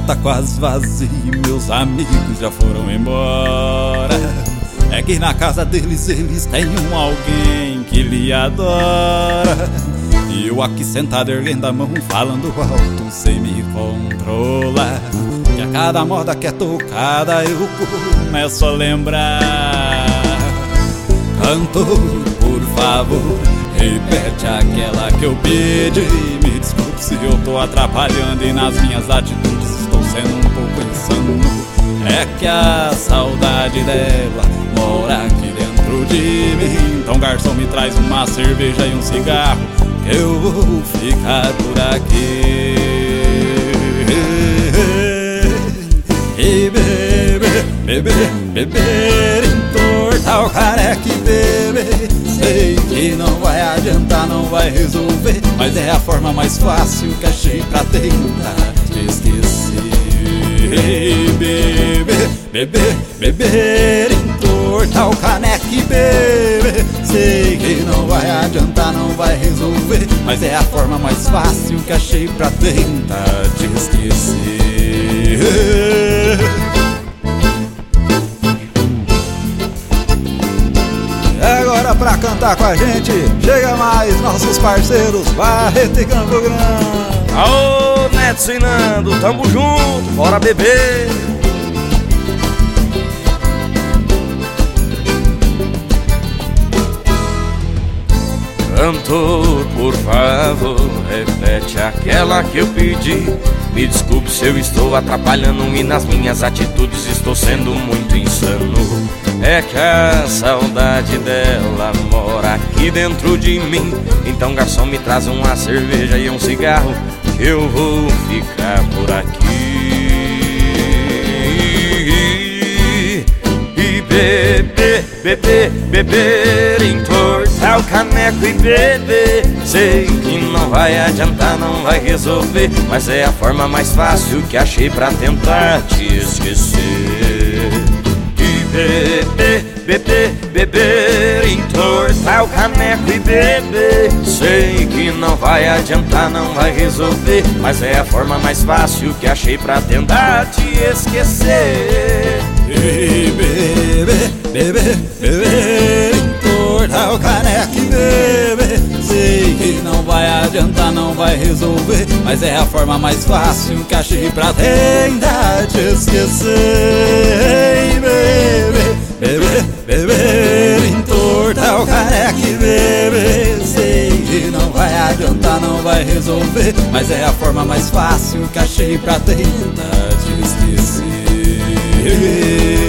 tá quase vazio, meus amigos já foram embora. É que na casa deles eles têm um alguém que lhe adora. E eu aqui sentado erguendo a mão, falando alto sem me controlar. Que a cada moda que é tocada eu começo a lembrar. Cantor, por favor, repete aquela que eu pedi. Me desculpe se eu tô atrapalhando e nas minhas atitudes estou sendo um pouco insano. É que a saudade dela mora aqui dentro de mim. Então garçom, me traz uma cerveja e um cigarro, que eu vou ficar por aqui. E beber, beber, beber, entortar o caneco e beber. Sei que não vai adiantar, não vai resolver, mas é a forma mais fácil que achei pra tentar te esquecer. Beber, beber, beber, entortar o caneco e beber. Sei que não vai adiantar, não vai resolver, mas é a forma mais fácil que achei pra tentar te esquecer. Agora pra cantar com a gente, chega mais nossos parceiros Barreto e Campo Grande. Aô, Neto e Nando, tamo junto, bora beber. Cantor, por favor, repete aquela que eu pedi. Me desculpe se eu estou atrapalhando e nas minhas atitudes estou sendo muito insano. É que a saudade dela mora aqui dentro de mim. Então garçom, me traz uma cerveja e um cigarro, que eu vou ficar por aqui. E beber, beber, beber, entortar o caneco e beber. Sei que não vai adiantar, não vai resolver, mas é a forma mais fácil que achei pra tentar te esquecer. E beber, beber, beber, entortar o caneco e beber. Sei que não vai adiantar, não vai resolver, mas é a forma mais fácil que achei pra tentar te esquecer. E beber, beber, beber, entortar o caneco e beber. Sei que não vai adiantar, não vai resolver, mas é a forma mais fácil que achei pra tentar te esquecer. E beber, beber, beber, entortar o caneco e beber. Sei que não vai adiantar, não vai resolver, mas é a forma mais fácil que achei pra tentar te esquecer.